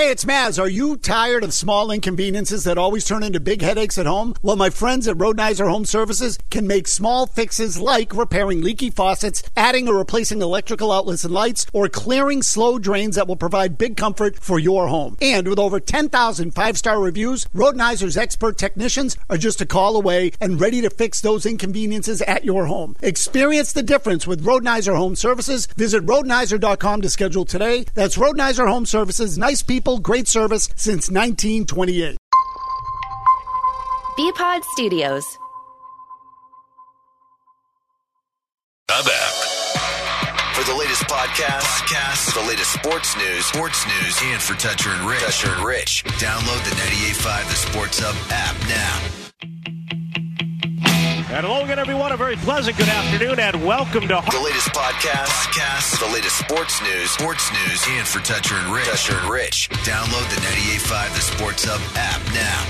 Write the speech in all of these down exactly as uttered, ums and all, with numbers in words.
Hey, it's Maz. Are you tired of small inconveniences that always turn into big headaches at home? Well, my friends at Rodenizer Home Services can make small fixes like repairing leaky faucets, adding or replacing electrical outlets and lights, or clearing slow drains that will provide big comfort for your home. And with over ten thousand five-star reviews, Rodenizer's expert technicians are just a call away and ready to fix those inconveniences at your home. Experience the difference with Rodenizer Home Services. Visit rodenizer dot com to schedule today. That's Rodenizer Home Services. Nice people. Great service since nineteen twenty-eight. B-Pod Studios. I'm back. For the latest podcasts, podcasts, the latest sports news, sports news, and for Toucher and Rich, Toucher and Rich, download the ninety-eight point five The Sports Hub app now. And hello again, everyone. A very pleasant good afternoon, and welcome to the latest podcasts, podcasts, the latest sports news, sports news, and for Toucher and Rich, Toucher and Rich, download the ninety-eight point five The Sports Hub app now.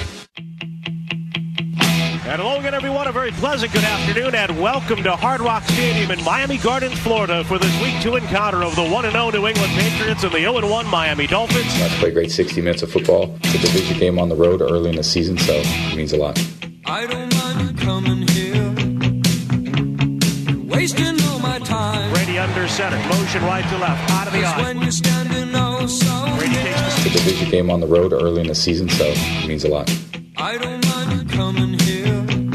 And hello again, everyone. A very pleasant good afternoon, and welcome to Hard Rock Stadium in Miami Gardens, Florida, for this Week Two encounter of the one and oh New England Patriots and the oh and one Miami Dolphins. I played a great sixty minutes of football. It's a division game on the road early in the season, so it means a lot. I don't mind coming here, wasting all my time. Brady under center, motion right to left, out of the eye. When you're standing oh so Brady takes the It's a division game on the road early in the season, so it means a lot. I don't mind coming here,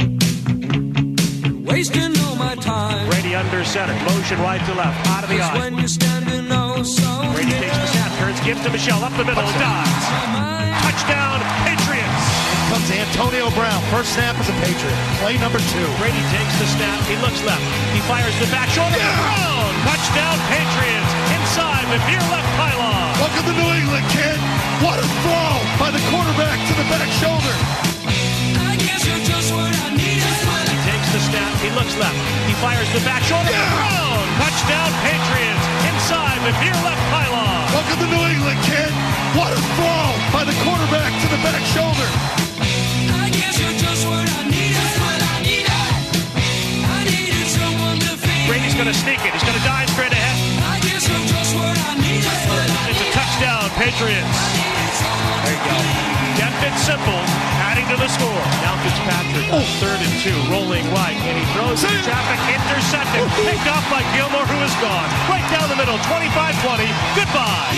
wasting all my time. Brady under center, motion right to left, out of the eye. When you're standing oh so Brady takes the snap, turns, gives to Michelle, up the middle, dives. Touchdown, Patriots. Comes Antonio Brown. First snap as a Patriot. Play number two. Brady takes the snap. He looks left. He fires the back shoulder. Yeah. Brown. Touchdown, Patriots. Inside the near left pylon. Welcome to New England, kid. What a throw by the quarterback to the back shoulder. I guess you're just what I needed. He takes the snap. He looks left. He fires the back shoulder. Yeah. Brown. Touchdown, Patriots. Inside the near left pylon. Welcome to New England, kid. What a throw by the quarterback to the back shoulder. I guess you're just what I needed. What I needed. I needed someone to feed. Brady's going to sneak it. He's going to dive straight ahead. I guess you're just what I needed. What I It's a touchdown, Patriots. There you go. Deft and simple, adding to the score. Now Fitzpatrick on third and two, rolling right, and he throws in traffic, intercepted, picked off by Gilmore, who is gone. Right down the middle, twenty-five twenty. Goodbye.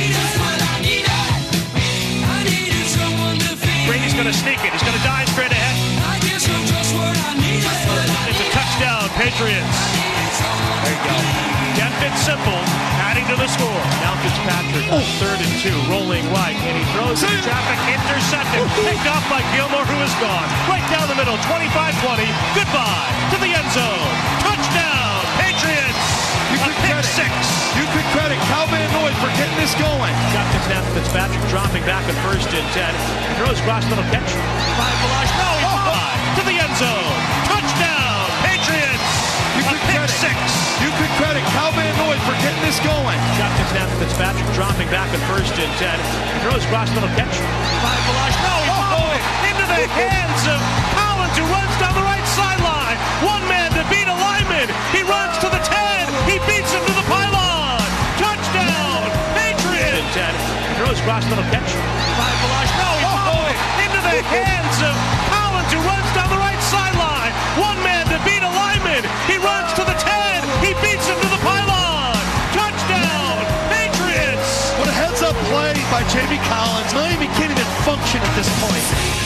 Brady's going to sneak it. He's going to dive straight ahead. I guess you're just what I needed. What I It's a touchdown, Patriots. There you go. Deft and simple, adding to the score. Now Fitzpatrick on third and two, rolling right, and he throws in traffic, intercepted, picked off by Gilmore, who is gone. Right down the middle, twenty-five twenty. Goodbye to the end zone. Touchdown, Patriots. You A could pick credit, six. you could credit Cal Van Noy for getting this going. Got the snap. Fitzpatrick dropping back at first and ten. He throws cross middle catch. Five Balash. No, he's Oh. by to the end zone. Touchdown, Patriots. You A could pick credit, six. you could credit Cal Van Noy for getting this going. Got the snap. Fitzpatrick dropping back at first and ten. He throws cross middle catch. Five Balash. No, he's Oh. into the hands of Collins, who runs down the right sideline. One man to beat a lineman. He runs to the ten. He beats him to the pylon. Touchdown, Patriots. And ten. He throws cross middle catch. Five Balash. No, he's oh. into the hands of Collins, who runs down the right sideline. One man to beat a lineman. He runs to the ten. He beats him to the pylon. Touchdown, Patriots. What a heads-up play by Jamie Collins. Miami can't even function at this point.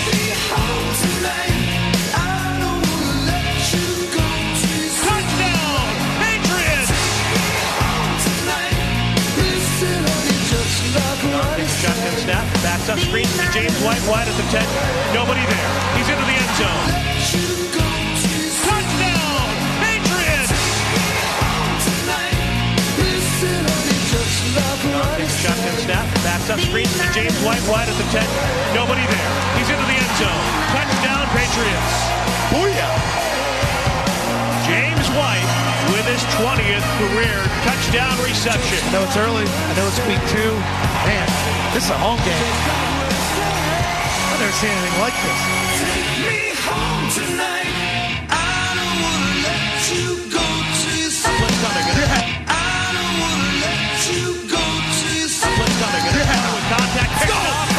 Touchdown, Patriots. Shotgun snap, backs up, screen to James White, wide at the ten. Nobody there. He's into the end zone. Touchdown, Patriots. Shotgun snap, backs up, screen to James White, wide at the ten. Nobody there. He's into the end zone. Touchdown, Patriots. Booyah. James White with his twentieth career touchdown reception. I know it's early. I know it's week two. Man, this is a home game. I've never seen anything like this. Blitz coming. Blitz coming. With contact. Picked off.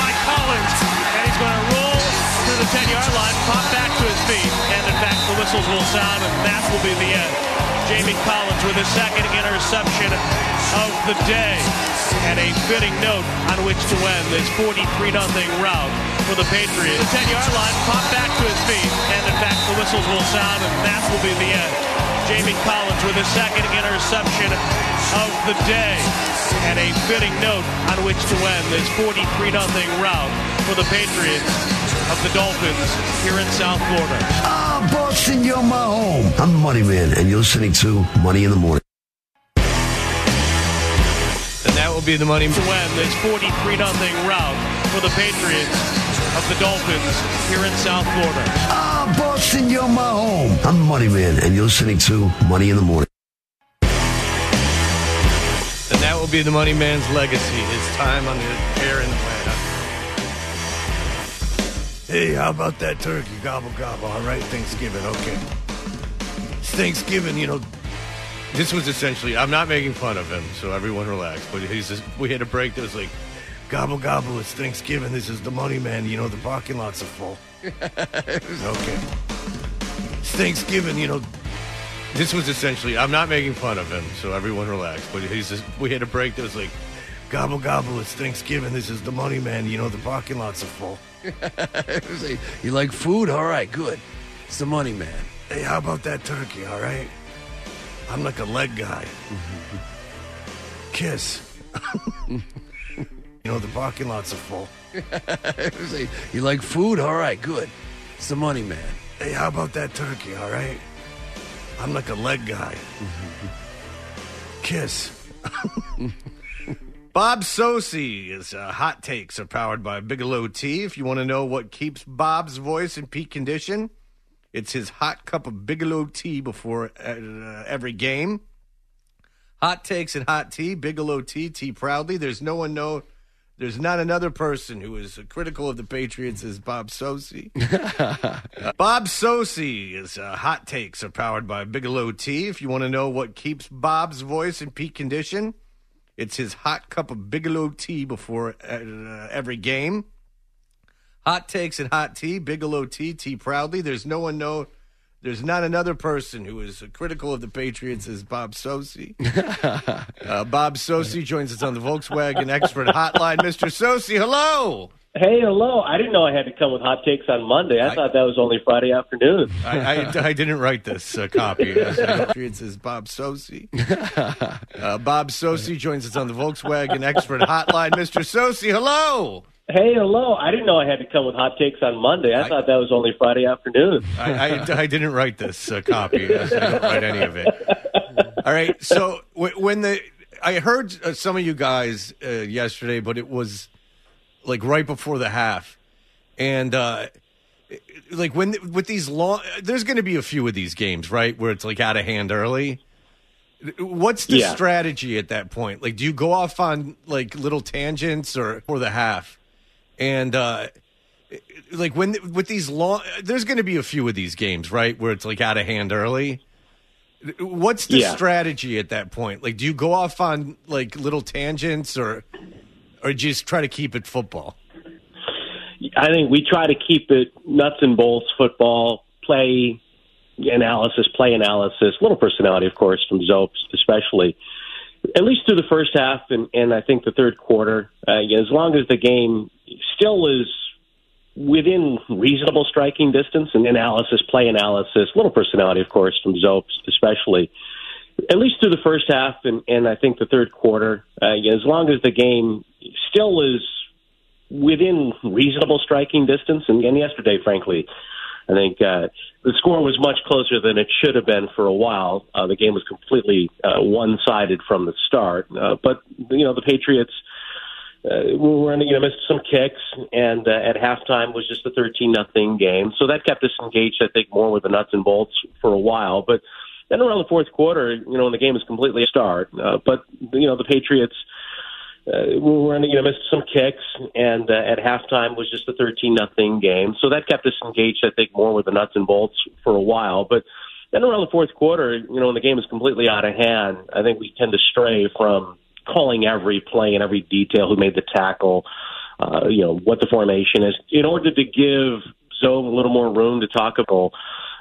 whistles will sound, and that will be the end. Jamie Collins with his second interception of the day. And a fitting note on which to end this forty-three nothing rout for the Patriots. The ten-yard line, popped back to his feet, and in fact the whistles will sound, and that will be the end. Jamie Collins with his second interception of the day. And a fitting note on which to end this forty-three nothing rout for the Patriots of the Dolphins here in South Florida. Ah, Boston, you're my home. I'm the Money Man, and you're listening to Money in the Morning. And that will be the money to win this forty-three nothing rout for the Patriots of the Dolphins here in South Florida. Ah, Boston, you're my home. I'm the Money Man, and you're listening to Money in the Morning. And that will be the Money Man's legacy, his time on the air in Atlanta. Hey, how about that turkey? Gobble, gobble. All right, Thanksgiving, okay. It's Thanksgiving, you know. This was essentially, I'm not making fun of him, so everyone relax, but he's just, we had a break that was like, Gobble, gobble, it's Thanksgiving. This is the Money Man. You know, the parking lots are full. Okay. It's Thanksgiving, you know. This was essentially, I'm not making fun of him, so everyone relax, but he's just, we had a break that was like, Gobble, gobble, it's Thanksgiving. This is the Money Man. You know, the parking lots are full. You like food? All right, good. It's the Money Man. Hey, how about that turkey, all right? I'm like a leg guy. Kiss. You know, the parking lots are full. You like food? All right, good. It's the Money Man. Hey, how about that turkey, all right? I'm like a leg guy. Kiss. Bob Socci's uh, hot takes are powered by Bigelow Tea. If you want to know what keeps Bob's voice in peak condition, it's his hot cup of Bigelow Tea before uh, every game. Hot takes and hot tea, Bigelow Tea, tea proudly. There's no one know. There's not another person who is critical of the Patriots as Bob Socci. uh, Bob Socci's uh, hot takes are powered by Bigelow Tea. If you want to know what keeps Bob's voice in peak condition, it's his hot cup of Bigelow Tea before uh, every game. Hot takes and hot tea, Bigelow Tea, tea proudly. There's no one know. There's not another person who is critical of the Patriots as Bob Socci. uh, Bob Socci joins us on the Volkswagen Expert Hotline. Mister Socci, hello. Hey, hello. I didn't know I had to come with hot takes on Monday. I, I thought that was only Friday afternoon. I, I, I didn't write this uh, copy. It says Bob Socci. Uh, Bob Socci joins us on the Volkswagen Expert Hotline. Mister Socci, hello. Hey, hello. I didn't know I had to come with hot takes on Monday. I, I thought that was only Friday afternoon. I, I, I didn't write this uh, copy. I didn't write any of it. All right. So w- when the I heard uh, some of you guys uh, yesterday, but it was like right before the half, and uh, like when with these long, there's going to be a few of these games, right, where it's like out of hand early. What's the yeah. strategy at that point? Like, do you go off on like little tangents or for the half? And, uh, like, when with these long, there's going to be a few of these games, right, where it's like out of hand early. What's the yeah. strategy at that point? Like, do you go off on like little tangents or, or just try to keep it football? I think we try to keep it nuts and bolts football, play analysis, play analysis, a little personality, of course, from Zope especially. At least through the first half, and, and I think the third quarter, uh, as long as the game still is within reasonable striking distance and analysis, play analysis, a little personality, of course, from Zope especially. At least through the first half, and, and I think the third quarter, uh, as long as the game still is within reasonable striking distance, and, and yesterday, frankly, I think uh, the score was much closer than it should have been for a while. Uh, the game was completely uh, one-sided from the start. Uh, but, you know, the Patriots uh, were, you know, missed some kicks, and uh, at halftime was just a thirteen nothing game. So that kept us engaged, I think, more with the nuts and bolts for a while. But then around the fourth quarter, you know, when the game was completely a start. Uh, but, you know, the Patriots Uh, we were, you know, missed some kicks, and uh, at halftime was just a thirteen nothing game. So that kept us engaged, I think, more with the nuts and bolts for a while. But then around the fourth quarter, you know, when the game is completely out of hand, I think we tend to stray from calling every play and every detail, who made the tackle, uh, you know, what the formation is, in order to give Zoe a little more room to talk about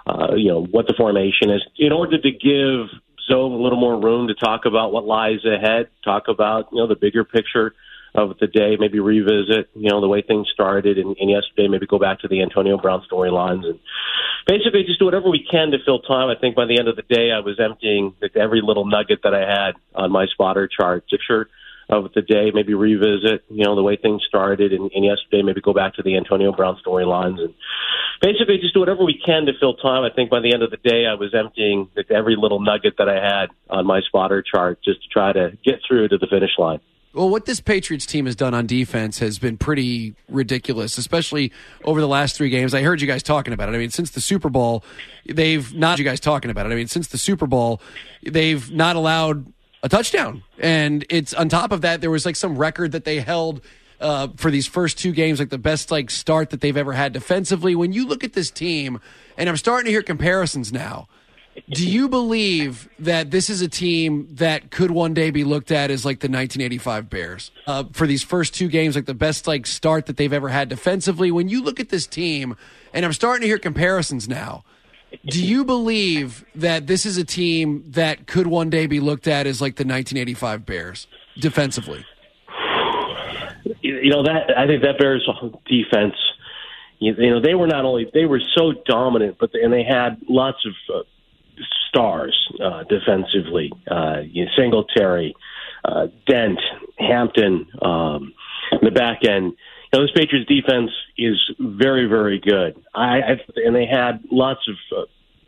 uh, you know, what the formation is, in order to give Zoe a little more room to talk about what lies ahead, talk about, you know, the bigger picture of the day, maybe revisit, you know, the way things started and, and yesterday, maybe go back to the Antonio Brown storylines and basically just do whatever we can to fill time. I think by the end of the day, I was emptying every little nugget that I had on my spotter chart. To sure of the day, maybe revisit, you know, the way things started and, and yesterday, maybe go back to the Antonio Brown storylines and basically just do whatever we can to fill time. I think by the end of the day, I was emptying every little nugget that I had on my spotter chart just to try to get through to the finish line. Well, what this Patriots team has done on defense has been pretty ridiculous, especially over the last three games. I heard you guys talking about it. I mean, since the Super Bowl, they've not you guys talking about it. I mean, since the Super Bowl, they've not allowed a touchdown. And it's on top of that, there was like some record that they held uh, for these first two games, like the best like start that they've ever had defensively. When you look at this team, and I'm starting to hear comparisons now, do you believe that this is a team that could one day be looked at as like the nineteen eighty-five Bears uh, for these first two games, like the best like start that they've ever had defensively? When you look at this team, and I'm starting to hear comparisons now, do you believe that this is a team that could one day be looked at as like the nineteen eighty-five Bears defensively? You know, that I think that Bears defense, you know, they were not only, they were so dominant, but they, and they had lots of uh, stars uh, defensively. Uh, you know, Singletary, uh, Dent, Hampton, um, the back end. You know, this Patriots defense is very, very good. I, I and they had lots of uh,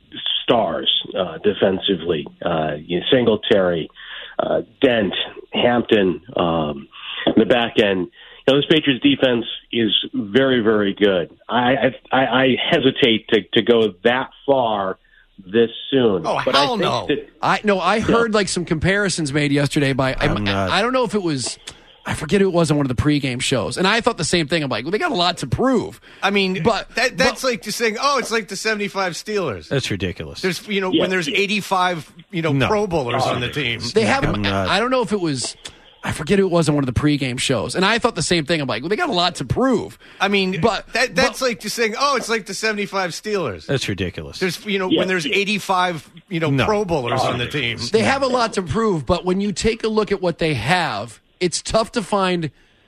stars uh, defensively. Uh, you know, Singletary, uh, Dent, Hampton, um, the back end. You know, this Patriots defense is very, very good. I I, I hesitate to, to go that far this soon. Oh, but hell I think no. that, I no, I heard yeah. like some comparisons made yesterday by I, I, I don't know if it was I forget who it was on one of the pregame shows, and I thought the same thing. I'm like, well, they got a lot to prove. I mean, but that, that's but, like just saying, oh, it's like the seventy-five Steelers. That's ridiculous. There's you know yeah. when there's eighty-five you know no. Pro Bowlers oh, on the team. They have. I, I don't know if it was. I forget who it was on one of the pregame shows, and I thought the same thing. I'm like, well, they got a lot to prove. I mean, but that, that's but, like just saying, oh, it's like the seventy-five Steelers. That's ridiculous. There's you know yeah. when there's eighty-five you know no. Pro Bowlers oh, on the team. They have a lot to prove, but when you take a look at what they have, it's tough to find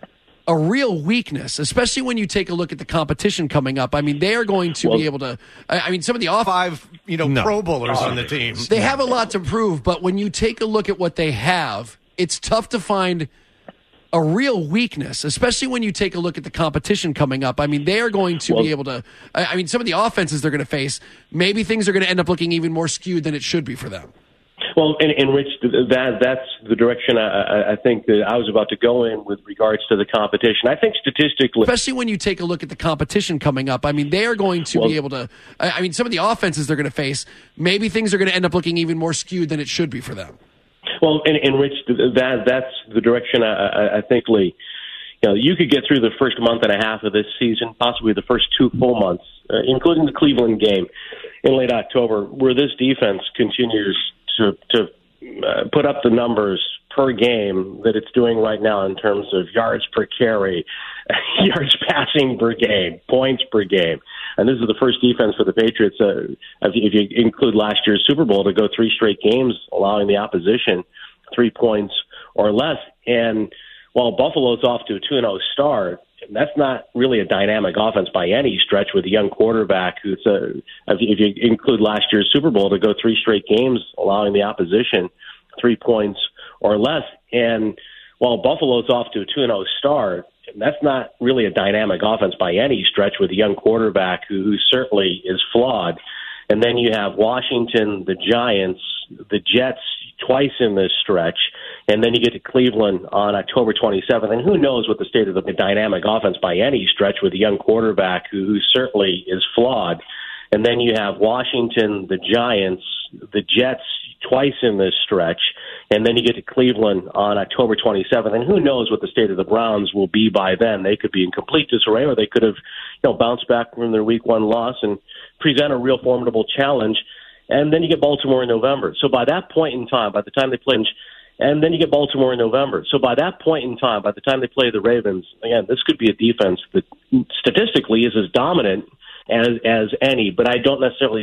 a real weakness, especially when you take a look at the competition coming up. I mean, they are going to well, be able to. I, I mean, some of the off five you know no. Pro Bowlers oh, on the team. They have a lot to prove, but when you take a look at what they have, it's tough to find a real weakness, especially when you take a look at the competition coming up. I mean, they are going to well, be able to. I, I mean, some of the offenses they're going to face, maybe things are going to end up looking even more skewed than it should be for them. Well, and, and Rich, that that's the direction I, I think that I was about to go in with regards to the competition. I think statistically, especially when you take a look at the competition coming up, I mean, they are going to well, be able to. I, I mean, some of the offenses they're going to face, maybe things are going to end up looking even more skewed than it should be for them. Well, and, and Rich, that that's the direction I, I, I think, Lee. You know, you could get through the first month and a half of this season, possibly the first two full months, uh, including the Cleveland game in late October, where this defense continues to to uh, put up the numbers per game that it's doing right now in terms of yards per carry, yards passing per game, points per game. And this is the first defense for the Patriots, uh, if you include last year's Super Bowl, to go three straight games allowing the opposition three points or less. And while Buffalo's off to a two and oh start, that's not really a dynamic offense by any stretch with a young quarterback who's, uh, if you include last year's Super Bowl, to go three straight games allowing the opposition three points or less. And while Buffalo's off to a two and oh start, that's not really a dynamic offense by any stretch with a young quarterback who, who certainly is flawed. And then you have Washington, the Giants, the Jets twice in this stretch, and then you get to Cleveland on October twenty-seventh. And who knows what the state of the dynamic offense by any stretch with a young quarterback who, who certainly is flawed. And then you have Washington, the Giants, the Jets twice in this stretch, and then you get to Cleveland on October twenty-seventh. And who knows what the state of the Browns will be by then. They could be in complete disarray, or they could have, you know, bounced back from their week one loss and present a real formidable challenge. And then you get Baltimore in November. So by that point in time, by the time they play, and then you get Baltimore in November. So by that point in time, by the time they play the Ravens, again, this could be a defense that statistically is as dominant as as any, but I don't necessarily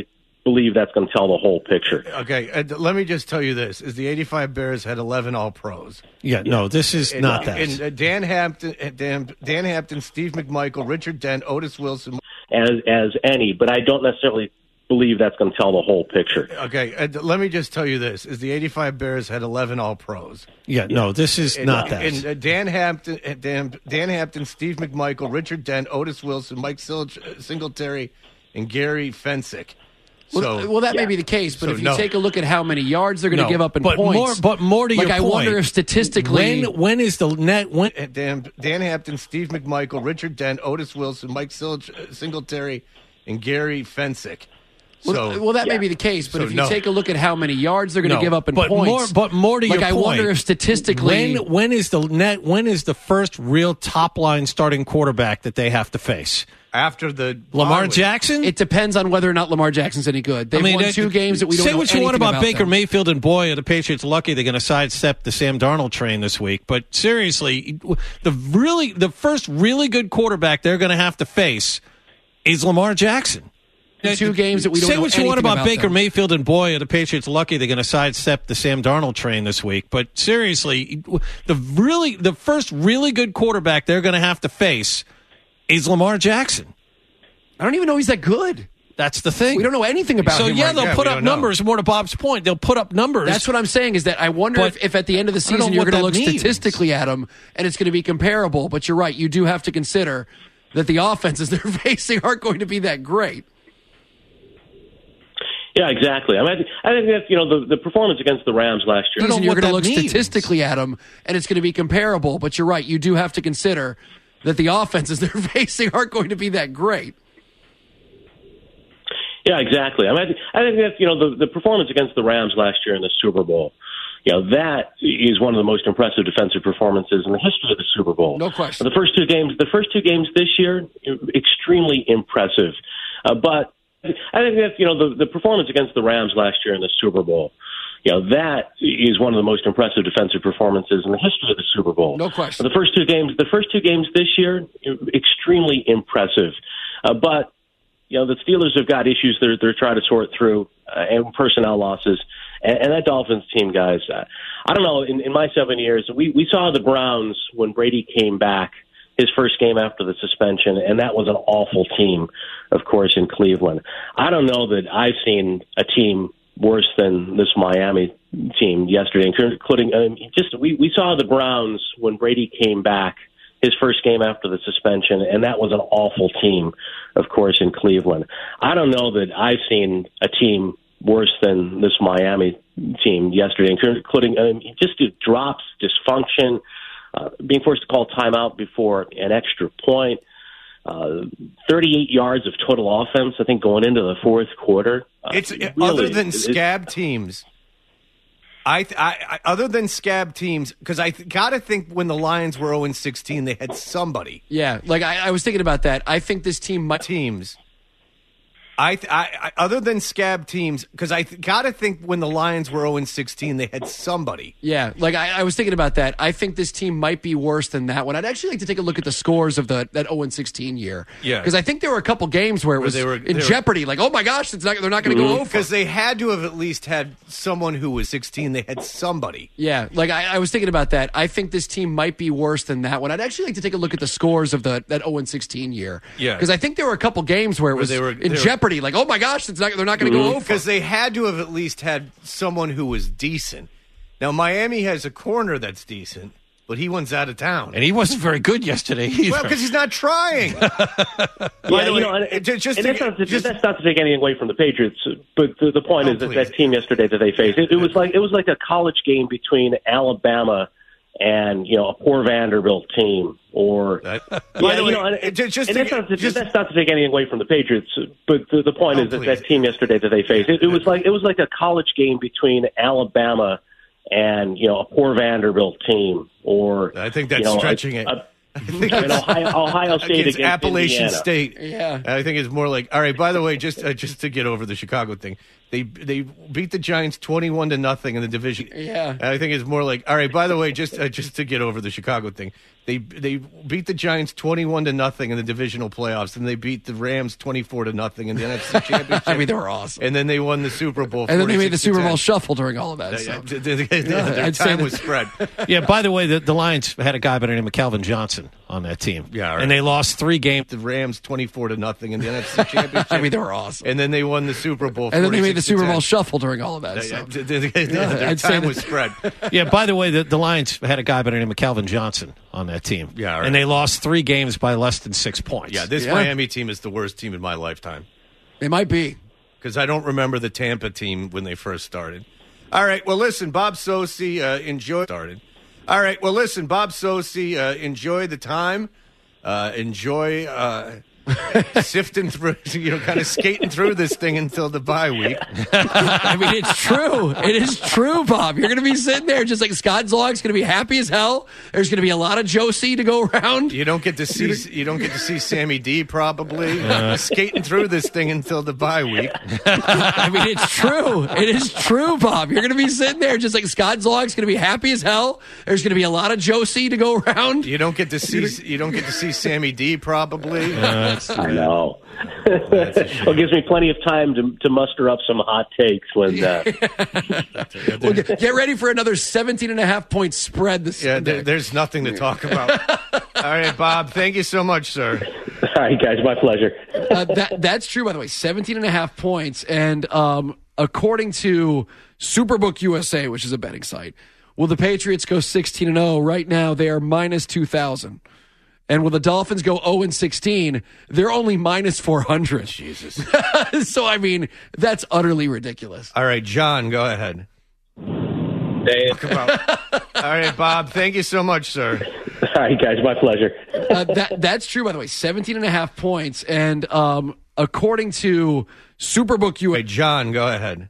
believe that's going to tell the whole picture. Okay, and let me just tell you this: is the eighty-five Bears had eleven All-Pros. Yeah, no, this is and, not that. And uh, Dan Hampton, uh, Dan, Dan Hampton, Steve McMichael, Richard Dent, Otis Wilson. As as any, but I don't necessarily believe that's going to tell the whole picture. Okay, and let me just tell you this: is the eighty-five Bears had eleven All-Pros. Yeah, no, this is and, not uh, that. And uh, Dan Hampton, uh, Dan, Dan Hampton, Steve McMichael, Richard Dent, Otis Wilson, Mike Sil- Singletary, and Gary Fensick. Well, So, well, that yeah. may be the case, but So if you no. take a look at how many yards they're going to No, give up in but points, more, but more to like your I point. wonder if statistically, when when is the net? When uh, Dan, Dan Hampton, Steve McMichael, Richard Dent, Otis Wilson, Mike Sil- Singletary, and Gary Fensick. well, So, well, that may yeah. be the case, but So if you no. take a look at how many yards they're going to No, give up in but points, more, but more to like your I point. wonder if statistically, when when is the net? When is the first real top line starting quarterback that they have to face? after the Lamar bye week. Jackson. it depends on whether or not Lamar Jackson's any good. They've won that- two games that we don't say know what you want anything about, Baker them. Mayfield, and boy, are the Patriots lucky they're going to sidestep the Sam Darnold train this week. But seriously, the really the first really good quarterback they're going to have to face is Lamar Jackson. Two games that we don't Say know what you want anything about, about Baker them. Mayfield, and boy, are the Patriots lucky they're going to sidestep the Sam Darnold train this week. But seriously, the really the first really good quarterback they're going to have to face is Lamar Jackson. I don't even know he's that good. That's the thing. We don't know anything about so him. yeah, right they'll now. put we up don't know. numbers. More to Bob's point, they'll put up numbers. That's what I'm saying is that I wonder But if, if at the end of the I don't know season you're what going to that look means. statistically at them and it's going to be comparable. But you're right. You do have to consider that the offenses they're facing aren't going to be that great. Yeah, exactly. I mean, I think, I think that you know the, the performance against the Rams last year. Season, you're what going to that look means. statistically at them and it's going to be comparable. But you're right. You do have to consider that the offenses they're facing aren't going to be that great. Yeah, exactly. I mean, I think, I think that you know the, the performance against the Rams last year in the Super Bowl, you know, that is one of the most impressive defensive performances in the history of the Super Bowl. No question. The first two games, the first two games this year, extremely impressive. Uh, but I think that you know the, the performance against the Rams last year in the Super Bowl, you know, that is one of the most impressive defensive performances in the history of the Super Bowl. No question. The first two games, the first two games this year, extremely impressive. Uh, but you know, the Steelers have got issues they're they're trying to sort through, uh, and personnel losses. And, and that Dolphins team, guys, uh, I don't know. In, in my seven years, we we saw the Browns when Brady came back, his first game after the suspension, and that was an awful team, of course, in Cleveland. I don't know that I've seen a team worse than this Miami team yesterday, including um, just we we saw the Browns when Brady came back, his first game after the suspension, and that was an awful team, of course, in Cleveland. I don't know that I've seen a team worse than this Miami team yesterday, including um, just drops, dysfunction, uh, being forced to call timeout before an extra point, uh, thirty-eight yards of total offense, I think, going into the fourth quarter. Uh, It's really, other than it- scab teams. I, th- I, I other than scab teams, because I th- gotta think when the Lions were zero and sixteen, they had somebody. Yeah, like I, I was thinking about that. I think this team might. Teams. I, th- I, I other than scab teams, because I th- gotta think when the Lions were zero and sixteen, they had somebody. Yeah, like I, I was thinking about that. I think this team might be worse than that one. I'd actually like to take a look at the scores of the that zero and sixteen year. Yeah. because I think there were a couple games where it Where was they were- in they were- jeopardy. Like, oh my gosh, it's not, they're not going to go over. Because they had to have at least had someone who was sixteen. They had somebody. Yeah, like I, I was thinking about that. I think this team might be worse than that one. I'd actually like to take a look at the scores of the that zero and sixteen year. Yeah. because I think there were a couple games where it Where was they were- in they were- jeopardy. Like, oh my gosh, it's not, they're not going to go over. Because they had to have at least had someone who was decent. Now, Miami has a corner that's decent, but he went's out of town. And he wasn't very good yesterday either. Well, because he's not trying. Yeah, the you way, know, and, it- just- just and to that's, get- not to, just- that's not to take anything away from the Patriots, but the, the point Oh, is that please. that team yesterday that they faced, it, it was like it was like a college game between Alabama and you know a poor Vanderbilt team, or That- yeah, By the you way, know, and, it- just- just and to that's, get- not to, just- that's not to take anything away from the Patriots, but the, the point Oh, is that please. that team yesterday that they faced, it, it was like it was like a college game between Alabama and you know a poor Vanderbilt team, or I think that's you know, stretching a, it. A, I think I mean, Ohio, Ohio State against against Appalachian Indiana. State. Yeah. I think it's more like, all right, by the way, just uh, just to get over the Chicago thing, they they beat the Giants twenty-one to nothing in the division. Yeah. I think it's more like, all right, by the way, just uh, just to get over the Chicago thing, They they beat the Giants twenty-one to nothing in the divisional playoffs, and they beat the Rams twenty-four to nothing in the N F C Championship. I mean, they were awesome. And then they won the Super Bowl. And then they made the Super ten. Bowl shuffle during all of that. Uh, So. yeah, the- the- Their I'd say time that- was spread. Yeah, by the way, the, the Lions had a guy by the name of Calvin Johnson on that team. Yeah, right. And they lost three games. The Rams twenty-four to nothing in the N F C Championship. I mean, they were awesome. And then they won the Super Bowl. And then they made the Super Bowl forty-six to ten. shuffle during all of that. Uh, So. yeah, the- the- the- Their I'd say time that- was spread. Yeah, by the way, the, the Lions had a guy by the name of Calvin Johnson on that team. Yeah, right. And they lost three games by less than six points. Yeah, this Yeah. Miami team is the worst team in my lifetime. It might be. Because I don't remember the Tampa team when they first started. All right, well, listen, Bob Sosi, uh, enjoy started. All right, well, listen, Bob Sosi, uh, enjoy the time. Uh, enjoy uh, sifting through, you know, kind of skating through this thing until the bye week. I mean, it's true. It is true, Bob. You're going to be sitting there just like Scott Zolak's going to be happy as hell. There's going to be a lot of Josie to go around. You don't get to see you don't get to see Sammy D probably uh, skating through this thing until the bye week. I mean, it's true. It is true, Bob. You're going to be sitting there just like Scott Zolak's going to be happy as hell. There's going to be a lot of Josie to go around. You don't get to see you don't get to see Sammy D probably. Uh, I know. Well, it gives me plenty of time to to muster up some hot takes when. Uh, Well, get, get ready for another seventeen and a half point spread this yeah, Sunday. there, there's nothing to talk about. All right, Bob. Thank you so much, sir. all right, guys, my pleasure. uh, that, that's true, by the way. seventeen and a half points. And um, according to Superbook U S A, which is a betting site, will the Patriots go sixteen and oh? Right now, they are minus two thousand. And will the Dolphins go oh and sixteen? They're only minus four hundred. Jesus. So, I mean, that's utterly ridiculous. All right, John, go ahead. Hey, Talk about- All right, Bob. Thank you so much, sir. all right, guys, my pleasure. Uh, that, that's true, by the way. seventeen and a half points. And um, according to Superbook U S A. Hey, John, go ahead.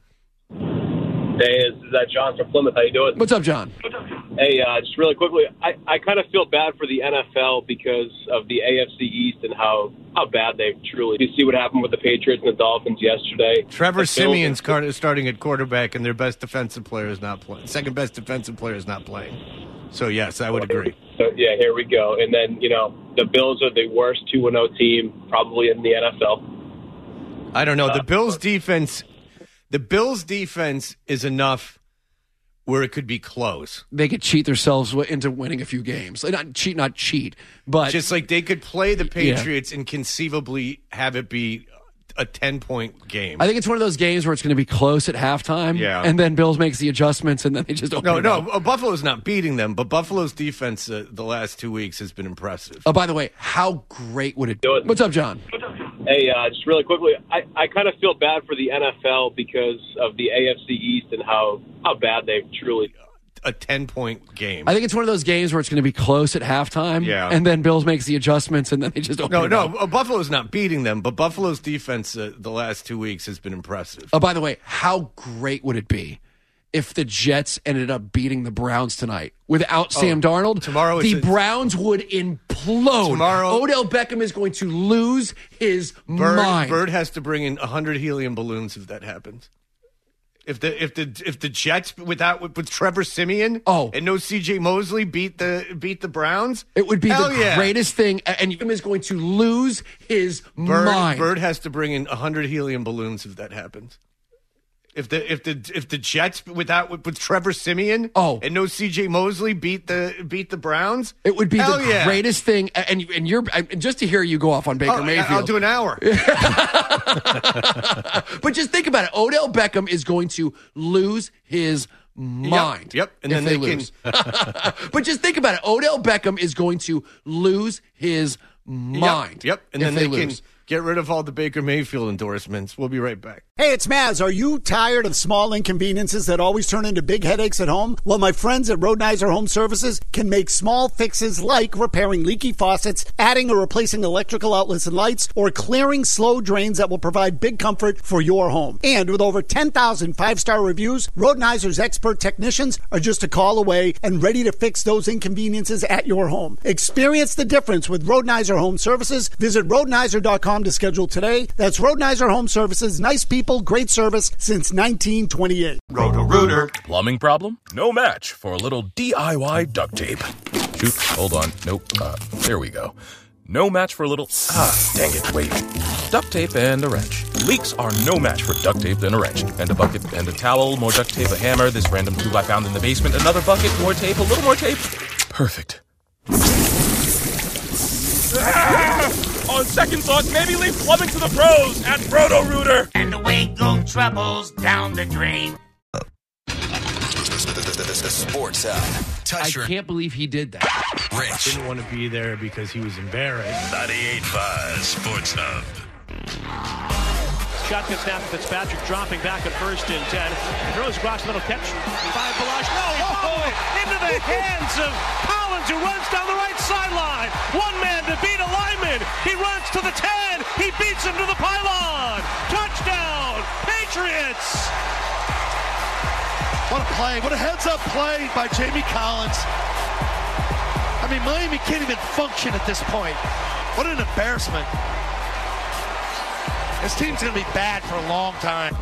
Hey, this is uh, John from Plymouth. How you doing? What's up, John? Hey, uh, just really quickly, I, I kind of feel bad for the N F L because of the A F C East and how, how bad they've truly. You see what happened with the Patriots and the Dolphins yesterday. Trevor The Simeon's Bills- car- starting at quarterback, and their best defensive player is not playing. Second best defensive player is not playing. So, yes, I would agree. So, yeah, here we go. And then, you know, the Bills are the worst two and oh team probably in the N F L. I don't know. The Uh, Bills' defense, the Bills' defense is enough where it could be close. They could cheat themselves wi- into winning a few games. Like, Not cheat, not cheat, but Just like they could play the Patriots and conceivably have it be a ten-point game. I think it's one of those games where it's going to be close at halftime. Yeah. And then Bills makes the adjustments, and then they just open No, it no, up. uh, Buffalo's not beating them, but Buffalo's defense uh, the last two weeks has been impressive. Oh, by the way, how great would it be? What's up, John? Hey, uh, just really quickly, I, I kind of feel bad for the N F L because of the A F C East and how, how bad they've truly. A ten-point game. I think it's one of those games where it's going to be close at halftime. Yeah. And then Bills makes the adjustments, and then they just open No, it no, up. uh, Buffalo's not beating them, but Buffalo's defense uh, the last two weeks has been impressive. Oh, by the way, how great would it be if the Jets ended up beating the Browns tonight without Sam Darnold? tomorrow the it's a- Browns would implode. Tomorrow- Odell Beckham is going to lose his Bird, mind. Bird has to bring in one hundred helium balloons if that happens. If the if the if the Jets without with, with Trevor Simeon Oh. and no C J Mosley beat the beat the Browns, It would be hell the yeah. greatest thing, and him is going to lose his Bird, mind. Bird has to bring in one hundred helium balloons if that happens. If the if the if the Jets without with, with Trevor Simeon Oh. and no C J Mosley beat the beat the Browns, It would be hell the yeah. greatest thing, and and you're and just to hear you go off on Baker Oh, Mayfield. I'll do an hour. But just think about it. Odell Beckham is going to lose his mind. Yep, and if then they, they can- lose. But just think about it. Odell Beckham is going to lose his mind. Yep, and if then they, they, can lose. get rid of all the Baker Mayfield endorsements. We'll be right back. Hey, it's Maz. Are you tired of small inconveniences that always turn into big headaches at home? Well, my friends at Roadnizer Home Services can make small fixes like repairing leaky faucets, adding or replacing electrical outlets and lights, or clearing slow drains that will provide big comfort for your home. And with over ten thousand five-star reviews, Roadnizer's expert technicians are just a call away and ready to fix those inconveniences at your home. Experience the difference with Roadnizer Home Services. Visit roadnizer dot com to schedule today. That's Roadnizer Home Services. Nice people, great service since nineteen twenty-eight. Roto-Rooter. Plumbing problem? No match for a little D I Y duct tape. Shoot, hold on. Nope. Uh, there we go. No match for a little... Ah, dang it, wait. Duct tape and a wrench. Leaks are no match for duct tape and a wrench. And a bucket and a towel, more duct tape, a hammer, this random tool I found in the basement, another bucket, more tape, a little more tape. Perfect. Ah! On second thought, maybe leave plumbing to the pros at Roto-Rooter. And away go troubles down the drain. The Sports Hub. Touch I can't believe he did that. Rich. Didn't want to be there because he was embarrassed. ninety-eight point five Sports Hub. Shotgun snap to Fitzpatrick, dropping back at first and ten. Throws across the middle, catch by Balash. No, he oh, it into the hands of Collins, who runs down the right sideline. One man to beat a lineman. He runs to the ten. He beats him to the pylon. Touchdown, Patriots. What a play. What a heads-up play by Jamie Collins. I mean, Miami can't even function at this point. What an embarrassment. This team's going to be bad for a long time.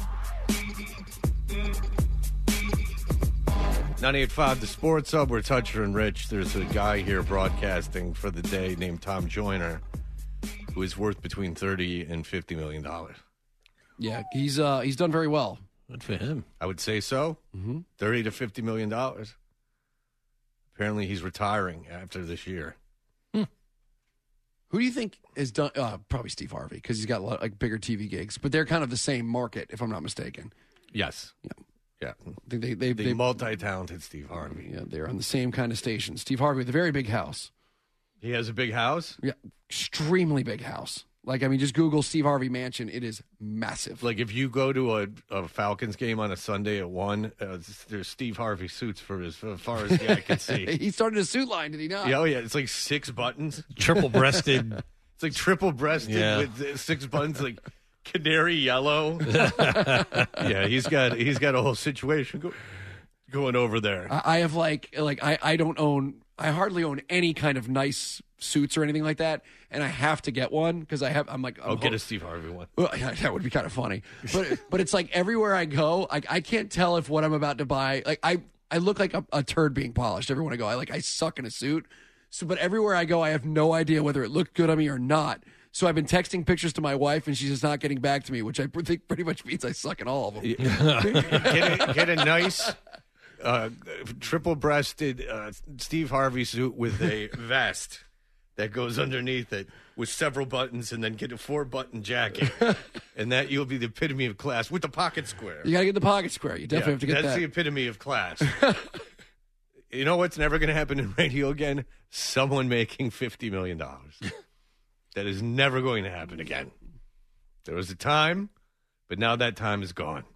ninety-eight point five The Sports Hub. We're Toucher and Rich. There's a guy here broadcasting for the day named Tom Joyner who is worth between thirty and fifty million dollars. Yeah, he's uh, he's done very well. Good for him. I would say so. Mm-hmm. thirty to fifty million dollars. Apparently he's retiring after this year. Hmm. Who do you think has done? Uh, probably Steve Harvey, because he's got a lot like bigger T V gigs, but they're kind of the same market, if I'm not mistaken. Yes. Yeah. Yeah. I think they they the they, multi-talented Steve Harvey. Yeah, they're on the same kind of station. Steve Harvey with a very big house. He has a big house? Yeah, extremely big house. Like, I mean, just Google Steve Harvey Mansion. It is massive. Like, if you go to a, a Falcons game on a Sunday at one, uh, there's Steve Harvey suits for as far as the eye can see. He started a suit line, did he not? Yeah, oh, yeah. It's like six buttons. Triple-breasted. It's like triple-breasted Yeah. with six buttons, like canary yellow. Yeah, he's got he's got a whole situation go, going over there. I, I have, like, like I, I don't own, I hardly own any kind of nice suits or anything like that, and I have to get one because I have. I'm like, I'll I'm get ho- a Steve Harvey one. Well, yeah, that would be kind of funny, but but it's like everywhere I go, I I can't tell if what I'm about to buy. Like I I look like a, a turd being polished everywhere I go. I like I suck in a suit. So, but everywhere I go, I have no idea whether it looked good on me or not. So I've been texting pictures to my wife, and she's just not getting back to me, which I think pretty much means I suck in all of them. get, a, get a nice uh, triple-breasted uh, Steve Harvey suit with a vest that goes underneath it with several buttons, and then get a four-button jacket. And that you'll be the epitome of class with the pocket square. You got to get the pocket square. You definitely Yeah, have to get that's that. the epitome of class. You know what's never going to happen in radio again? Someone making fifty million dollars. That is never going to happen again. There was a time, but now that time is gone.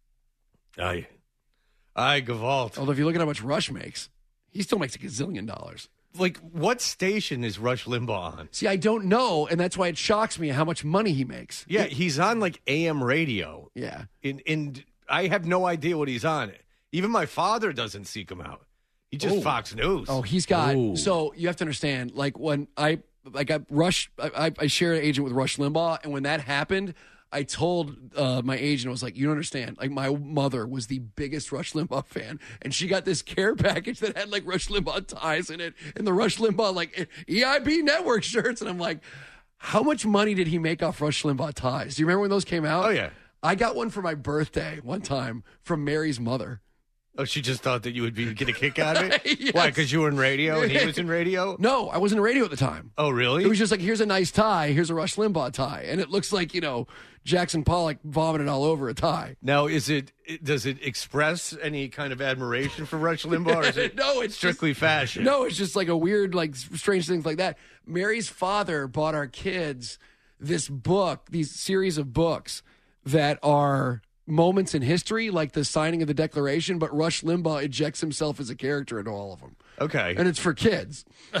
I, I Gavalt. Although if you look at how much Rush makes, he still makes a gazillion dollars. Like, what station is Rush Limbaugh on? See, I don't know, and that's why it shocks me how much money he makes. Yeah, he's on like A M radio. Yeah. And, and I have no idea what he's on. Even my father doesn't seek him out. He just Ooh. Fox News. Oh, he's got. So you have to understand, like when I like I Rush, I, I share an agent with Rush Limbaugh, and when that happened, I told uh, my agent, I was like, you don't understand. Like my mother was the biggest Rush Limbaugh fan, and she got this care package that had like Rush Limbaugh ties in it, and the Rush Limbaugh like E I B network shirts, and I'm like, how much money did he make off Rush Limbaugh ties? Do you remember when those came out? Oh yeah, I got one for my birthday one time from Mary's mother. Oh, she just thought that you would be get a kick out of it? Yes. Why, because you were in radio and he was in radio? No, I wasn't in radio at the time. Oh, really? It was just like, here's a nice tie. Here's a Rush Limbaugh tie. And it looks like, you know, Jackson Pollock vomited all over a tie. Now, is it, does it express any kind of admiration for Rush Limbaugh, or is it no, it's strictly just, fashion? No, it's just like a weird, like strange things like that. Mary's father bought our kids this book, these series of books that are moments in history, like the signing of the Declaration, but Rush Limbaugh ejects himself as a character into all of them. Okay. And it's for kids.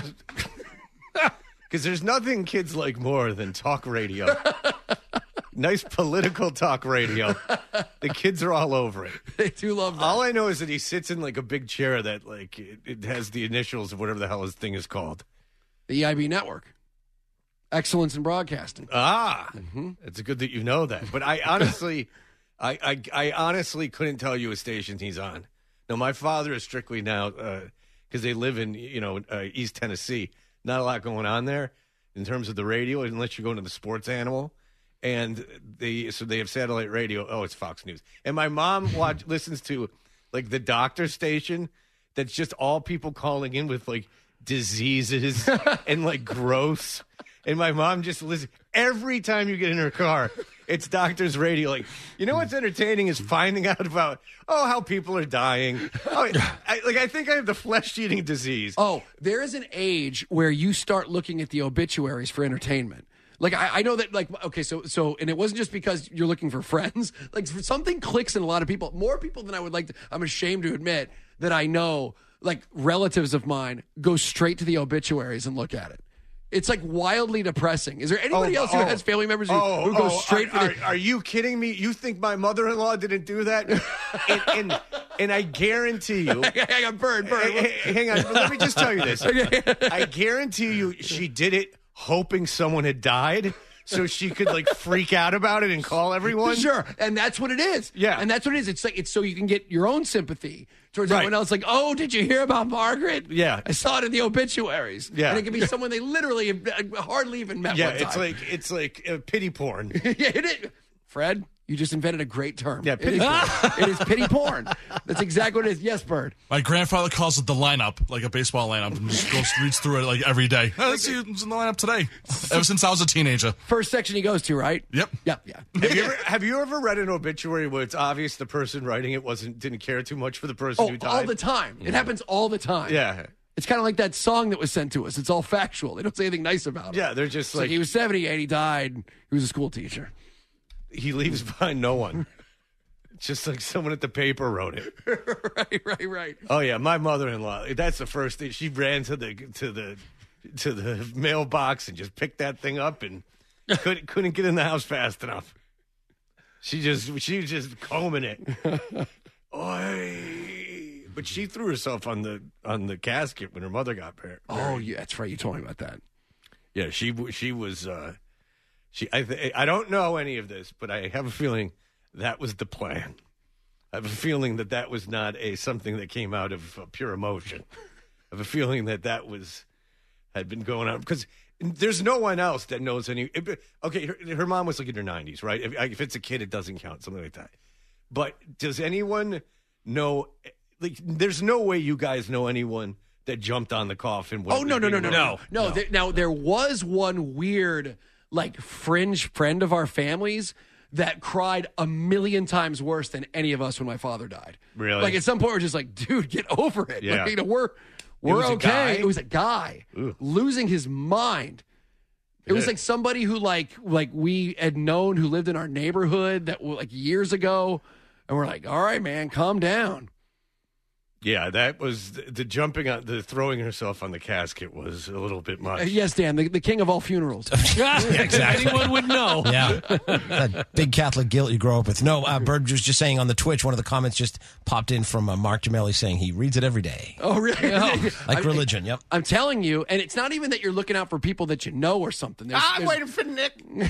Because there's nothing kids like more than talk radio. Nice political talk radio. The kids are all over it. They do love that. All I know is that he sits in like a big chair that like it, it has the initials of whatever the hell his thing is called. The E I B network. Excellence in broadcasting. Ah, mm-hmm. It's good that you know that. But I honestly, I, I I honestly couldn't tell you a station he's on. No, my father is strictly now. Uh, because they live in, you know, uh, East Tennessee. Not a lot going on there in terms of the radio, unless you're going to the Sports Animal. And they so they have satellite radio. Oh, it's Fox News. And my mom watch listens to like the doctor station. That's just all people calling in with like diseases and like gross. And my mom just listens every time you get in her car. It's doctor's radio. Like, you know what's entertaining is finding out about oh how people are dying. Oh, I, like I think I have the flesh-eating disease. Oh, there is an age where you start looking at the obituaries for entertainment. Like, I, I know that, like, okay, so, so, and it wasn't just because you're looking for friends. Like, something clicks in a lot of people. More people than I would like to, I'm ashamed to admit that I know, like, relatives of mine go straight to the obituaries and look at it. It's, like, wildly depressing. Is there anybody Oh, else who oh, has family members who, oh, who go oh, straight are, for the... Are, are you kidding me? You think my mother-in-law didn't do that? and, and, and I guarantee you... Hang on, Bird, Bird. Hey, hang on, let me just tell you this. I guarantee you she did it hoping someone had died... So she could like freak out about it and call everyone. Sure, and that's what it is. Yeah, and that's what it is. It's like it's so you can get your own sympathy towards Right. everyone else. Like, oh, did you hear about Margaret? Yeah, I saw it in the obituaries. Yeah, and it can be someone they literally have hardly even met. Yeah, one time. it's like it's like uh, pity porn. yeah, it is. Fred, you just invented a great term. Yeah, pity it, is, porn. it is pity porn. That's exactly what it is. Yes, Bird. My grandfather calls it the lineup, like a baseball lineup, and just goes reads through it like every day. Oh, let's see who's in the lineup today. Ever since I was a teenager. First section he goes to, right? Yep. Yep. Yeah. Have you ever have you ever read an obituary where it's obvious the person writing it wasn't didn't care too much for the person Oh, who died? all the time. It happens all the time. Yeah. It's kind of like that song that was sent to us. It's all factual. They don't say anything nice about it. Yeah, they're just It's like, like he was seventy-eight, he died. He was a school teacher. He leaves behind no one. Just like someone at the paper wrote it. right, right, right. Oh yeah, my mother-in-law. That's the first thing. She ran to the to the to the mailbox and just picked that thing up and couldn't couldn't get in the house fast enough. She just she was just combing it. Oy. But she threw herself on the on the casket when her mother got married. Oh yeah, that's right. You told me about that. Yeah, she she was. Uh, she I th- I don't know any of this, but I have a feeling that was the plan. I have a feeling that that was not a something that came out of uh, pure emotion. I have a feeling that that was had been going on because there's no one else that knows any. It, okay, her, her mom was like in her nineties, right? If, if it's a kid, it doesn't count, something like that. But does anyone know? Like, there's no way you guys know anyone that jumped on the coffin. when Oh it no was no no being no rolled. no no! There, now there was one weird, like fringe friend of our family's that cried a million times worse than any of us when my father died. Really? Like at some point we're just like, dude, get over it. Yeah. Like, you know, we're we're was a okay. guy? It was a guy Ooh. losing his mind. It was Yeah. like somebody who like like we had known who lived in our neighborhood that like years ago, and we're like, all right, man, calm down. Yeah, that was the, the jumping on, the throwing herself on the casket was a little bit much. Uh, yes, Dan, the, the king of all funerals. Exactly. Anyone would know. Yeah. That big Catholic guilt you grow up with. No, uh, Bird was just saying on the Twitch, one of the comments just popped in from uh, Mark Gemelli saying he reads it every day. Oh, really? Like I- religion, yep. I'm telling you, and it's not even that you're looking out for people that you know or something. There's, I'm there's- waiting for Nick.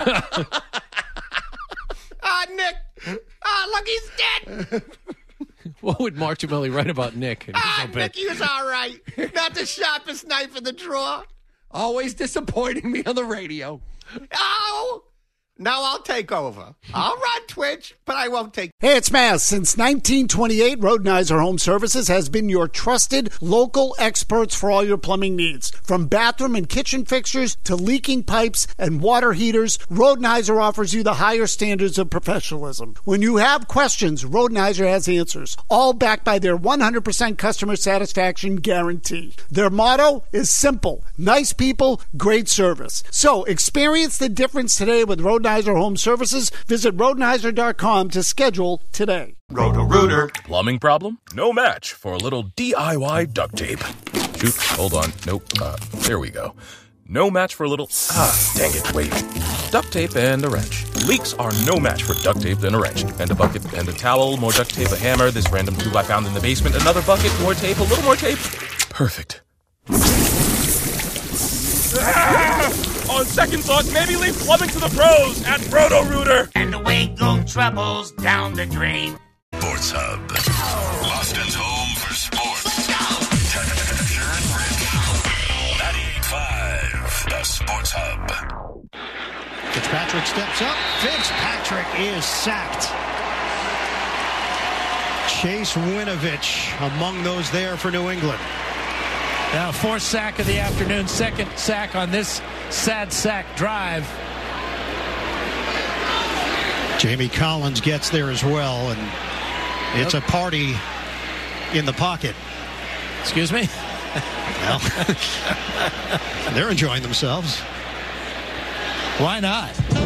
Ah, Nick. Ah, look, he's dead. What would Mark Gemelli write about Nick? Ah, Nick, he was all right. Not the sharpest knife in the drawer. Always disappointing me on the radio. Oh, now I'll take over. I'll run Twitch, but I won't take. Hey, it's Maz. Since nineteen twenty-eight, Rodenizer Home Services has been your trusted local experts for all your plumbing needs. From bathroom and kitchen fixtures to leaking pipes and water heaters, Rodenizer offers you the higher standards of professionalism. When you have questions, Rodenizer has answers, all backed by their one hundred percent customer satisfaction guarantee. Their motto is simple: nice people, great service. So experience the difference today with Rodenizer Home Services. Visit rodenizer dot com to schedule today. Roto-Rooter. Plumbing problem? No match for a little D I Y duct tape. Shoot, hold on. Nope. Uh, there we go. No match for a little... Ah, dang it, wait. Duct tape and a wrench. Leaks are no match for duct tape and a wrench. And a bucket and a towel, more duct tape, a hammer, this random tube I found in the basement, another bucket, more tape, a little more tape. Perfect. Ah! On second thought, maybe leave plumbing to the pros at Roto-Rooter. And away go troubles down the drain. Sports Hub. Boston's home for sports. Sports Hub. Fitzpatrick steps up. Fitzpatrick is sacked. Chase Winovich among those there for New England. Now, fourth sack of the afternoon, second sack on this sad sack drive. Jamie Collins gets there as well, and it's Yep. a party in the pocket. Excuse me? Well, they're enjoying themselves. Why not?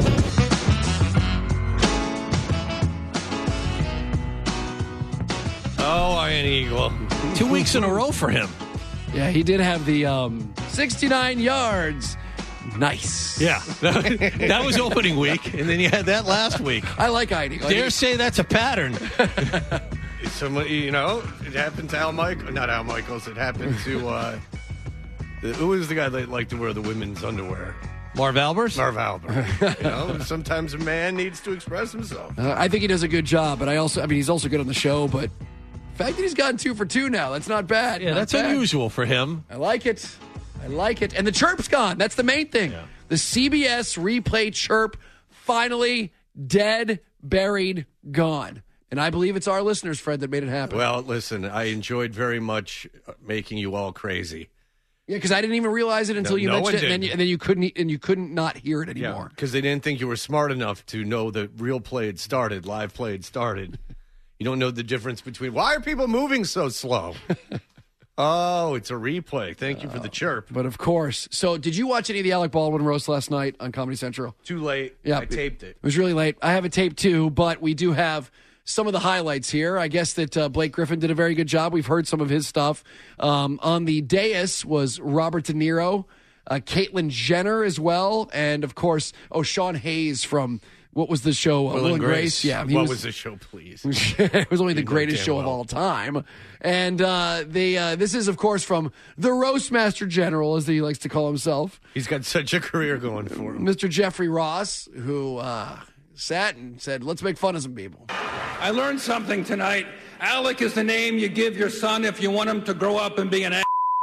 Oh, Iron Eagle. Two weeks in a row for him. Yeah, he did have the um, sixty-nine yards. Nice. Yeah. That was opening week, and then you had that last week. I like Iron Eagle. Dare say that's a pattern. Somebody, you know, it happened to Al Michaels. Not Al Michaels. It happened to, uh, the, who was the guy that liked to wear the women's underwear? Marv Albers? Marv Albers. You know, sometimes a man needs to express himself. Uh, I think he does a good job, but I also, I mean, he's also good on the show, but the fact that he's gotten two for two now, that's not bad. Yeah, Not that's bad. unusual for him. I like it. I like it. And the chirp's gone. That's the main thing. Yeah. The C B S replay chirp, finally dead, buried, gone. And I believe it's our listeners, Fred, that made it happen. Well, listen, I enjoyed very much making you all crazy. Yeah, because I didn't even realize it until No, you no mentioned one it, and then did. you, and then you couldn't, and you couldn't not hear it Yeah, anymore. because they didn't think you were smart enough to know that real play had started, live play had started. You don't know the difference between, why are people moving so slow? Oh, it's a replay. Thank you for the chirp. But of course. So, did you watch any of the Alec Baldwin roast last night on Comedy Central? Too late. Yeah, I taped it. It was really late. I have it taped too, but we do have some of the highlights here. I guess that uh, Blake Griffin did a very good job. We've heard some of his stuff. Um, on the dais was Robert De Niro, uh, Caitlyn Jenner as well, and of course, oh, Sean Hayes from what was the show? Uh, Will Will and and Grace. Grace. Yeah, he What was the show, please? it was only the You know greatest damn show of well. all time. And uh, the uh, this is, of course, from the Roastmaster General, as he likes to call himself. He's got such a career going for him. Mister Jeffrey Ross, who uh, sat and said, let's make fun of some people. I learned something tonight. Alec is the name you give your son if you want him to grow up and be an a**.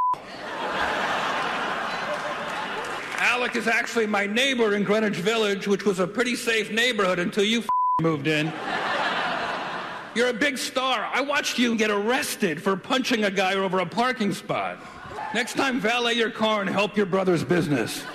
Alec is actually my neighbor in Greenwich Village, which was a pretty safe neighborhood until you f- moved in. You're a big star. I watched you get arrested for punching a guy over a parking spot. Next time, valet your car and help your brother's business.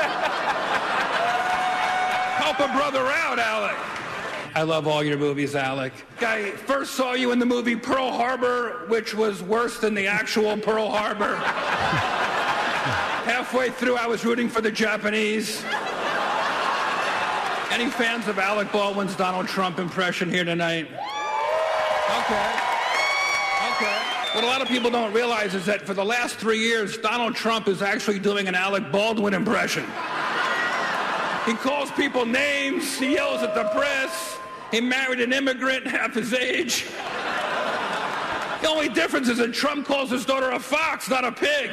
Help a brother out, Alec. I love all your movies, Alec. I first saw you in the movie Pearl Harbor, which was worse than the actual Pearl Harbor. Halfway through, I was rooting for the Japanese. Any fans of Alec Baldwin's Donald Trump impression here tonight? Okay. Okay. What a lot of people don't realize is that for the last three years, Donald Trump is actually doing an Alec Baldwin impression. He calls people names. He yells at the press. He married an immigrant half his age. The only difference is that Trump calls his daughter a fox, not a pig.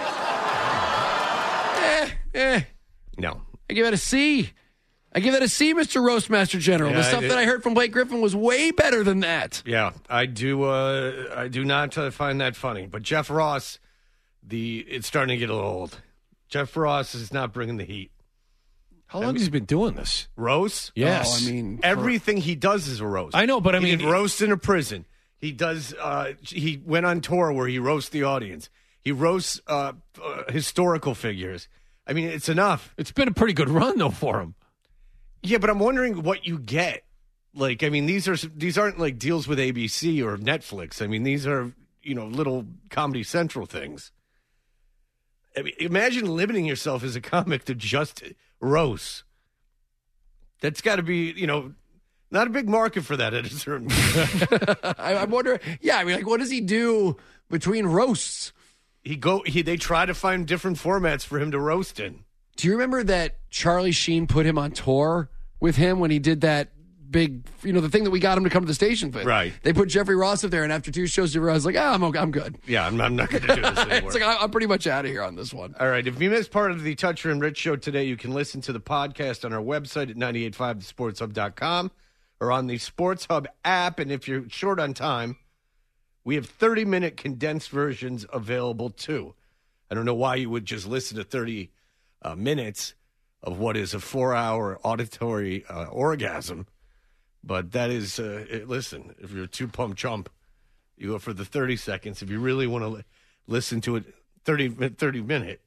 Eh, eh. No. I give it a C. I give it a C, Mister Roastmaster General. Yeah, the I stuff did. that I heard from Blake Griffin was way better than that. Yeah, I do. Uh, I do not uh, find that funny. But Jeff Ross, the it's starting to get a little old. Jeff Ross is not bringing the heat. How long has he been doing this? Roast? Yes. Oh, I mean, for- everything he does is a roast. I know, but I he mean- did roast in a prison. He does. Uh, he went on tour where he roasts the audience. He roasts uh, uh, historical figures. I mean, it's enough. It's been a pretty good run, though, for him. Yeah, but I'm wondering what you get. Like, I mean, these are these aren't like deals with A B C or Netflix. I mean, these are, you know, little Comedy Central things. I mean, imagine limiting yourself as a comic to just roasts. That's got to be, you know, not a big market for that at a certain point. I, I wonder, yeah, I mean, like, what does he do between roasts? He go he they try to find different formats for him to roast in. Do you remember that Charlie Sheen put him on tour with him when he did that big, you know, the thing that we got him to come to the station for? Right. They put Jeffrey Ross up there, and after two shows, Jeffrey Ross was like, ah, I'm, okay, I'm good. Yeah, I'm, I'm not going to do this anymore. It's like, I- I'm pretty much out of here on this one. All right. If you missed part of the Toucher and Rich show today, you can listen to the podcast on our website at nine eight five the sports hub dot com or on the Sports Hub app. And if you're short on time, we have thirty-minute condensed versions available, too. I don't know why you would just listen to thirty uh, minutes of what is a four-hour auditory uh, orgasm. But that is, uh, it, listen, if you're a two-pump chump, you go for the thirty seconds. If you really want to li- listen to it, thirty, thirty minute.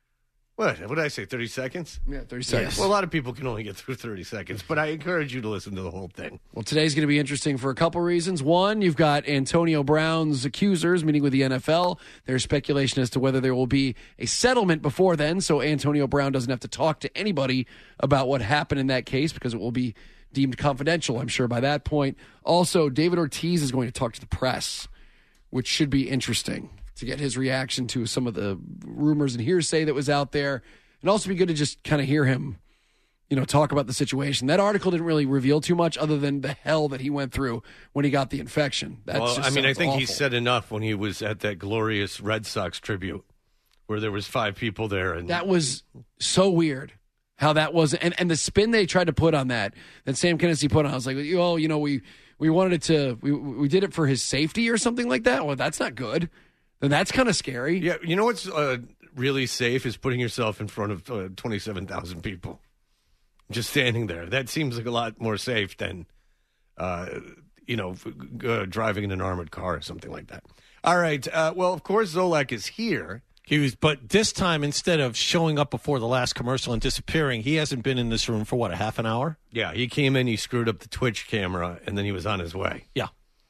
What? What did I say, thirty seconds? Yeah, thirty seconds. Well, a lot of people can only get through thirty seconds, but I encourage you to listen to the whole thing. Well, today's going to be interesting for a couple reasons. One, you've got Antonio Brown's accusers meeting with the N F L. There's speculation as to whether there will be a settlement before then, so Antonio Brown doesn't have to talk to anybody about what happened in that case because it will be deemed confidential, I'm sure, by that point. Also, David Ortiz is going to talk to the press, which should be interesting to get his reaction to some of the rumors and hearsay that was out there. And also be good to just kind of hear him, you know, talk about the situation. That article didn't really reveal too much other than the hell that he went through when he got the infection. That Well, just I mean, I sounds think he awful. said enough when he was at that glorious Red Sox tribute where there was five people there. And That was so weird how that was. And, and the spin they tried to put on that, that Sam Kinnicy put on, I was like, oh, you know, we, we wanted it to, we, we did it for his safety or something like that. Well, that's not good. Then that's kind of scary. Yeah, you know what's uh, really safe is putting yourself in front of uh, twenty-seven thousand people. Just standing there. That seems like a lot more safe than, uh, you know, f- uh, driving in an armored car or something like that. All right. Uh, well, of course, Zolak is here. He was, but this time, instead of showing up before the last commercial and disappearing, he hasn't been in this room for, what, a half an hour? Yeah, he came in, he screwed up the Twitch camera, and then he was on his way. Yeah.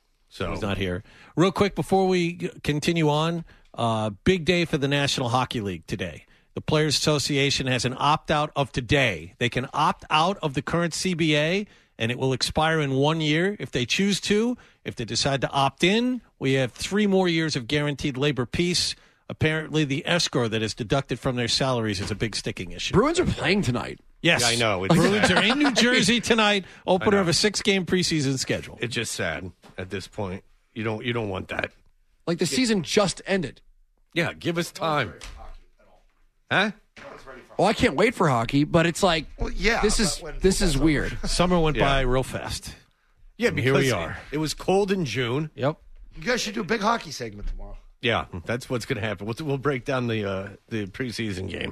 So he's not here. Real quick, before we g- continue on, uh, big day for the National Hockey League today. The Players Association has an opt-out of today. They can opt out of the current C B A, and it will expire in one year if they choose to. If they decide to opt in, we have three more years of guaranteed labor peace. Apparently, the escrow that is deducted from their salaries is a big sticking issue. Bruins are playing tonight. Yes, Yeah, I know. It's Bruins sad. are in New Jersey tonight. I Opener know. of a six-game preseason schedule. It's just sad at this point. You don't you don't want that. Like the season just ended. Yeah, give us time. Huh? Well, I can't wait for hockey, but it's like, yeah, this is this is weird. Summer went Yeah. by real fast. Yeah, And because here we are. It, it was cold in June. Yep. You guys should do a big hockey segment tomorrow. Yeah, that's what's going to happen. We'll, we'll break down the uh, the preseason game.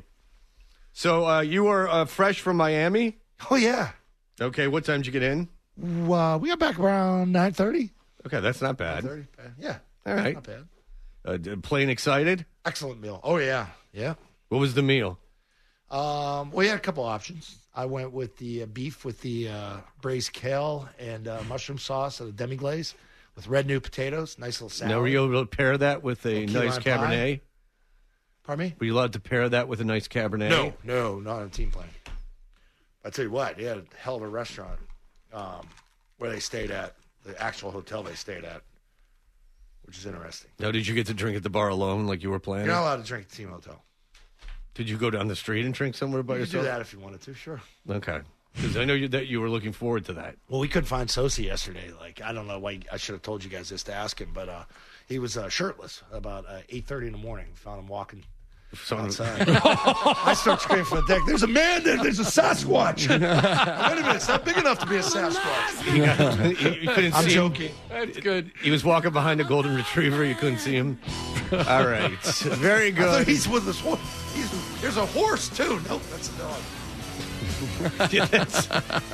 So uh, you are uh, fresh from Miami? Oh, yeah. Okay, what time did you get in? Uh, we got back around nine thirty. Okay, that's not bad. nine thirty. Yeah. All right. Not bad. Uh, d- plain excited? Excellent meal. Oh, yeah. Yeah. What was the meal? Um, we had a couple options. I went with the uh, beef with the uh, braised kale and uh, mushroom sauce and a demi-glaze with red new potatoes. Nice little salad. Now, were you able to pair that with a Little key nice lime Cabernet? pie. Pardon me? Were you allowed to pair that with a nice Cabernet? No, no, not on a team plan. I tell you what, they had a hell of a restaurant um, where they stayed at, the actual hotel they stayed at, which is interesting. Now, did you get to drink at the bar alone like you were planning? You're not allowed to drink at the team hotel. Did you go down the street and drink somewhere by You could yourself? do that if you wanted to, sure. Okay. Because I know you, that you were looking forward to that. Well, we couldn't find Sosi yesterday. Like, I don't know why I should have told you guys this to ask him, but uh, he was uh, shirtless about uh, eight thirty in the morning. We found him walking Someone- outside. I start screaming from the deck, there's a man there, there's a Sasquatch. Wait a minute, it's not big enough to be a Sasquatch. You, got, you, you couldn't I'm see joking. him. That's good. He was walking behind a golden retriever. You couldn't see him. All right. Very I thought good. he's with this horse. He's, there's a horse, too. Nope, that's a dog. Yeah, that's-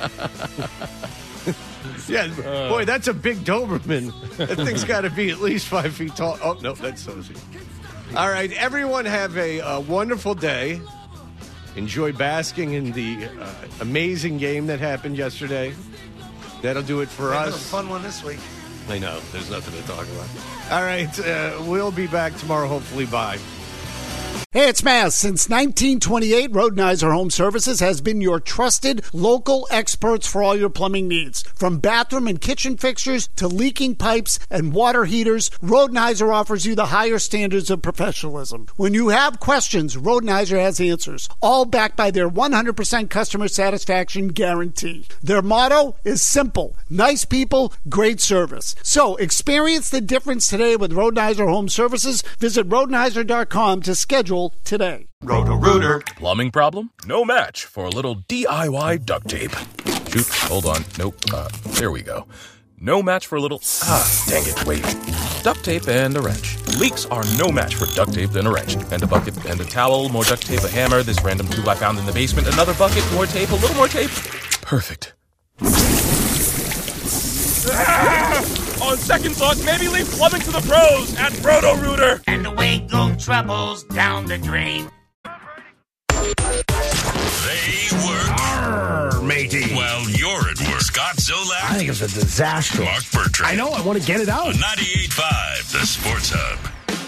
yeah, boy, that's a big Doberman. That thing's got to be at least five feet tall. Oh, no, that's Sosie. All right, everyone have a, uh wonderful day. Enjoy basking in the uh, amazing game that happened yesterday. That'll do it for Another us. fun one this week. I know, there's nothing to talk about. All right, uh, we'll be back tomorrow, hopefully. Bye. Hey, it's Maz. Since nineteen twenty-eight, Rodenizer Home Services has been your trusted local experts for all your plumbing needs. From bathroom and kitchen fixtures to leaking pipes and water heaters, Rodenizer offers you the higher standards of professionalism. When you have questions, Rodenizer has answers, all backed by their one hundred percent customer satisfaction guarantee. Their motto is simple: nice people, great service. So experience the difference today with Rodenizer Home Services. Visit rodenizer dot com to schedule today. Roto-Rooter. Plumbing problem? No match for a little D I Y duct tape. Shoot, hold on. Nope. Uh, there we go. No match for a little, ah, dang it, wait. Duct tape and a wrench. Leaks are no match for duct tape and a wrench. And a bucket and a towel, more duct tape, a hammer, this random tool I found in the basement, another bucket, more tape, a little more tape. Perfect. Ah! On second thought, maybe leave plumbing to the pros at Roto-Rooter. And away go troubles down the drain. They work. Arr, matey. Well, you're at work. Scott Zolak. I think it's a disaster. Mark Bertrand. I know. I want to get it out. On ninety-eight point five, The Sports Hub.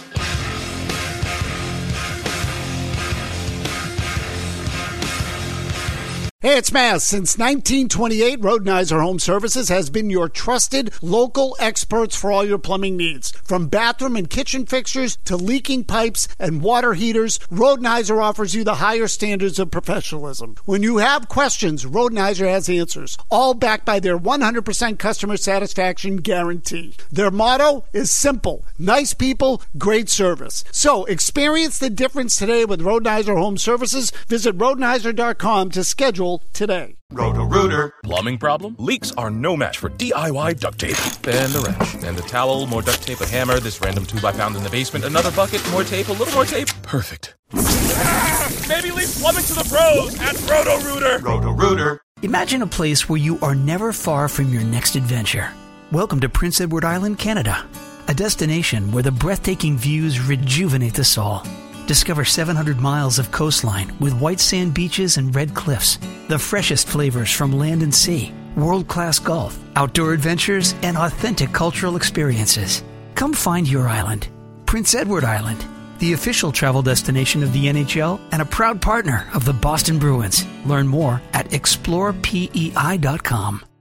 Hey, it's Maz. Since nineteen twenty-eight, Rodenizer Home Services has been your trusted local experts for all your plumbing needs. From bathroom and kitchen fixtures to leaking pipes and water heaters, Rodenizer offers you the higher standards of professionalism. When you have questions, Rodenizer has answers, all backed by their one hundred percent customer satisfaction guarantee. Their motto is simple: nice people, great service. So experience the difference today with Rodenizer Home Services. Visit rodenizer dot com to schedule today. Roto-Rooter. Plumbing problem? Leaks are no match for D I Y duct tape. And a wrench. And a towel, more duct tape, a hammer, this random tool I found in the basement, another bucket, more tape, a little more tape. Perfect. Ah! Maybe leave plumbing to the pros at Roto-Rooter. Roto-Rooter. Imagine a place where you are never far from your next adventure. Welcome to Prince Edward Island, Canada. A destination where the breathtaking views rejuvenate the soul. Discover seven hundred miles of coastline with white sand beaches and red cliffs, the freshest flavors from land and sea, world-class golf, outdoor adventures, and authentic cultural experiences. Come find your island. Prince Edward Island, the official travel destination of the N H L and a proud partner of the Boston Bruins. Learn more at explore P E I dot com.